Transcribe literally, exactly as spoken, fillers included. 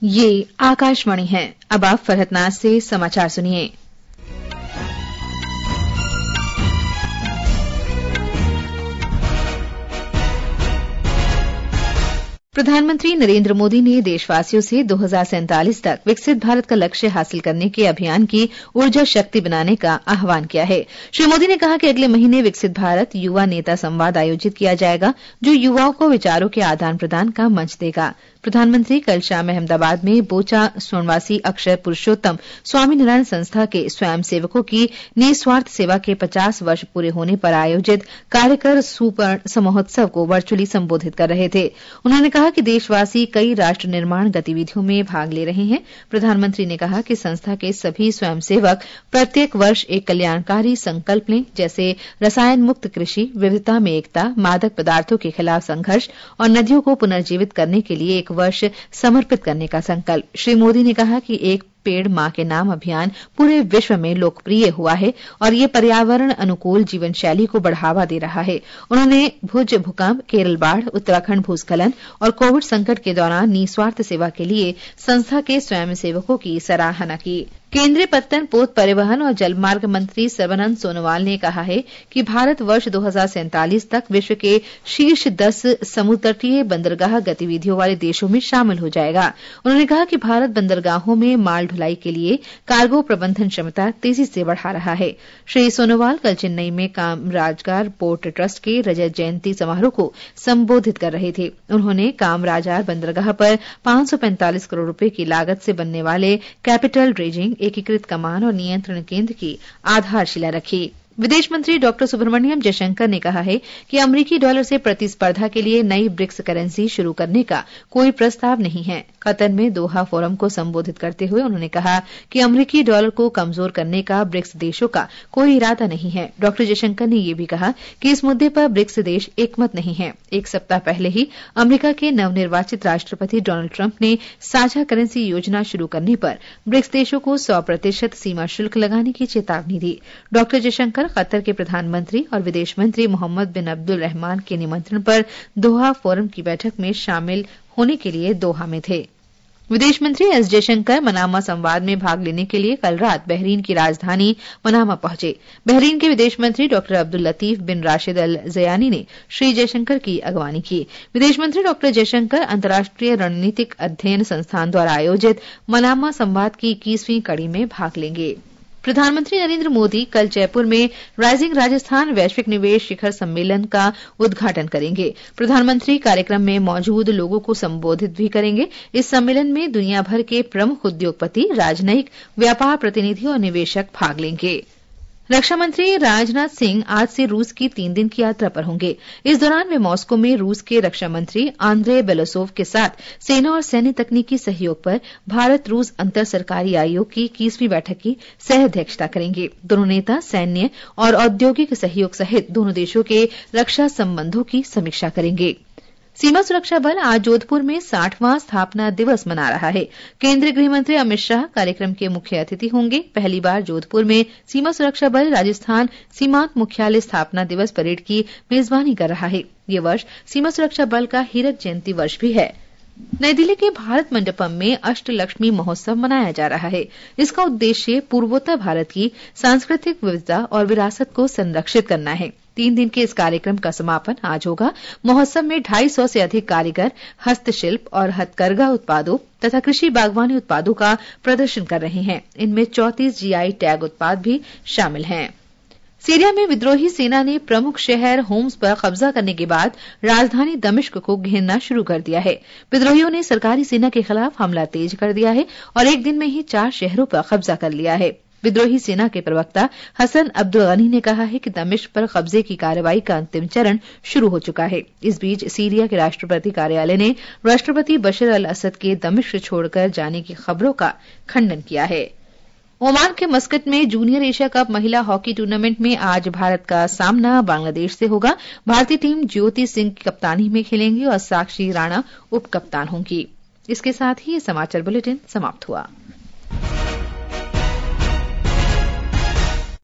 ये आकाशवाणी है। अब आप फरहतनाज से समाचार सुनिए। प्रधानमंत्री नरेंद्र मोदी ने देशवासियों से दो हज़ार सैंतालीस तक विकसित भारत का लक्ष्य हासिल करने के अभियान की ऊर्जा शक्ति बनाने का आह्वान किया है। श्री मोदी ने कहा कि अगले महीने विकसित भारत युवा नेता संवाद आयोजित किया जाएगा, जो युवाओं को विचारों के आदान प्रदान का मंच देगा। प्रधानमंत्री कल शाम अहमदाबाद में बोचा सोनवासी अक्षर पुरुषोत्तम स्वामीनारायण संस्था के स्वयंसेवकों की निस्वार्थ सेवा के पचास वर्ष पूरे होने पर आयोजित कार्यकर सुवर्ण समोत्सव को वर्चुअली संबोधित कर रहे थे। उन्होंने कहा कि देशवासी कई राष्ट्र निर्माण गतिविधियों में भाग ले रहे हैं। प्रधानमंत्री ने कहा कि संस्था के सभी स्वयंसेवक प्रत्येक वर्ष एक कल्याणकारी संकल्प लें, जैसे रसायन मुक्त कृषि, विविधता में एकता, मादक पदार्थों के खिलाफ संघर्ष और नदियों को पुनर्जीवित करने के लिए एक वर्ष समर्पित करने का संकल्प। श्री मोदी ने कहा कि एक पेड़ मां के नाम अभियान पूरे विश्व में लोकप्रिय हुआ है और ये पर्यावरण अनुकूल जीवन शैली को बढ़ावा दे रहा है। उन्होंने भुज भूकंप, केरल बाढ़, उत्तराखंड भूस्खलन और कोविड संकट के दौरान निस्वार्थ सेवा के लिए संस्था के स्वयंसेवकों की सराहना की। केंद्रीय पत्तन, पोत, परिवहन और जलमार्ग मंत्री सर्बानंद सोनोवाल ने कहा है कि भारत वर्ष दो हज़ार सैंतालीस तक विश्व के शीर्ष दस समुद्र तटीय बंदरगाह गतिविधियों वाले देशों में शामिल हो जाएगा। उन्होंने कहा कि भारत बंदरगाहों में माल ढुलाई के लिए कार्गो प्रबंधन क्षमता तेजी से बढ़ा रहा है। श्री सोनोवाल कल चेन्नई में कामराजार पोर्ट ट्रस्ट के रजत जयंती समारोह को संबोधित कर रहे थे। उन्होंने कामराजार बंदरगाह पर पांच सौ पैंतालीस करोड़ रुपए की लागत से बनने वाले कैपिटल रेजिंग एकीकृत कमान और नियंत्रण केंद्र की आधारशिला रखी। विदेश मंत्री डॉक्टर सुब्रमण्यम जयशंकर ने कहा है कि अमेरिकी डॉलर से प्रतिस्पर्धा के लिए नई ब्रिक्स करेंसी शुरू करने का कोई प्रस्ताव नहीं है। कतर में दोहा फोरम को संबोधित करते हुए उन्होंने कहा कि अमेरिकी डॉलर को कमजोर करने का ब्रिक्स देशों का कोई इरादा नहीं है। डॉक्टर जयशंकर ने यह भी कहा कि इस मुद्दे पर ब्रिक्स देश एकमत नहीं है। एक सप्ताह पहले ही अमेरिका के नवनिर्वाचित राष्ट्रपति डोनाल्ड ट्रंप ने साझा करेंसी योजना शुरू करने पर ब्रिक्स देशों को सौ प्रतिशत सीमा शुल्क लगाने की चेतावनी दी। डॉक्टर जयशंकर कतर के प्रधानमंत्री और विदेश मंत्री मोहम्मद बिन अब्दुल रहमान के निमंत्रण पर दोहा फोरम की बैठक में शामिल होने के लिए दोहा में थे। विदेश मंत्री एस जयशंकर मनामा संवाद में भाग लेने के लिए कल रात बहरीन की राजधानी मनामा पहुंचे। बहरीन के विदेश मंत्री doctor Abdul Latif bin Rashid Al Zayani ने श्री जयशंकर की अगवानी की। विदेश मंत्री डॉक्टर जयशंकर अंतर्राष्ट्रीय रणनीतिक अध्ययन संस्थान द्वारा आयोजित मनामा संवाद की इक्कीसवीं कड़ी में भाग लेंगे। प्रधानमंत्री नरेंद्र मोदी कल जयपुर में राइजिंग राजस्थान वैश्विक निवेश शिखर सम्मेलन का उद्घाटन करेंगे। प्रधानमंत्री कार्यक्रम में मौजूद लोगों को संबोधित भी करेंगे। इस सम्मेलन में दुनिया भर के प्रमुख उद्योगपति, राजनयिक, व्यापार प्रतिनिधि और निवेशक भाग लेंगे। रक्षा मंत्री राजनाथ सिंह आज से रूस की तीन दिन की यात्रा पर होंगे। इस दौरान वे मॉस्को में रूस के रक्षा मंत्री आंद्रे बेलोसोव के साथ सेना और सैन्य तकनीकी सहयोग पर भारत रूस अंतर सरकारी आयोग की इक्कीसवीं बैठक की सह अध्यक्षता करेंगे। दोनों नेता सैन्य और औद्योगिक सहयोग सहित दोनों देशों के रक्षा संबंधों की समीक्षा करेंगे। सीमा सुरक्षा बल आज जोधपुर में साठवां स्थापना दिवस मना रहा है। केंद्रीय गृह मंत्री अमित शाह कार्यक्रम के मुख्य अतिथि होंगे। पहली बार जोधपुर में सीमा सुरक्षा बल राजस्थान सीमांत मुख्यालय स्थापना दिवस परेड की मेजबानी कर रहा है। ये वर्ष सीमा सुरक्षा बल का हीरक जयंती वर्ष भी है। नई दिल्ली के भारत मंडपम में अष्टलक्ष्मी महोत्सव मनाया जा रहा है। इसका उद्देश्य पूर्वोत्तर भारत की सांस्कृतिक विविधता और विरासत को संरक्षित करना है। तीन दिन के इस कार्यक्रम का समापन आज होगा। महोत्सव में ढाई सौ से अधिक कारीगर हस्तशिल्प और हथकरघा उत्पादों तथा कृषि बागवानी उत्पादों का प्रदर्शन कर रहे हैं। इनमें चौंतीस जीआई टैग उत्पाद भी शामिल हैं। सीरिया में विद्रोही सेना ने प्रमुख शहर होम्स पर कब्जा करने के बाद राजधानी दमिश्क को घेरना शुरू कर दिया है। विद्रोहियों ने सरकारी सेना के खिलाफ हमला तेज कर दिया है और एक दिन में ही चार शहरों पर कब्जा कर लिया है। विद्रोही सेना के प्रवक्ता हसन अब्दुल गनी ने कहा है कि दमिश्क पर कब्जे की कार्रवाई का अंतिम चरण शुरू हो चुका है। इस बीच सीरिया के राष्ट्रपति कार्यालय ने राष्ट्रपति बशर अल असद के दमिश्क छोड़कर जाने की खबरों का खंडन किया है। ओमान के मस्कट में जूनियर एशिया कप महिला हॉकी टूर्नामेंट में आज भारत का सामना बांग्लादेश से होगा। भारतीय टीम ज्योति सिंह की कप्तानी में खेलेंगी और साक्षी राणा उप कप्तान होंगी। इसके साथ ही ये समाचार बुलेटिन समाप्त हुआ।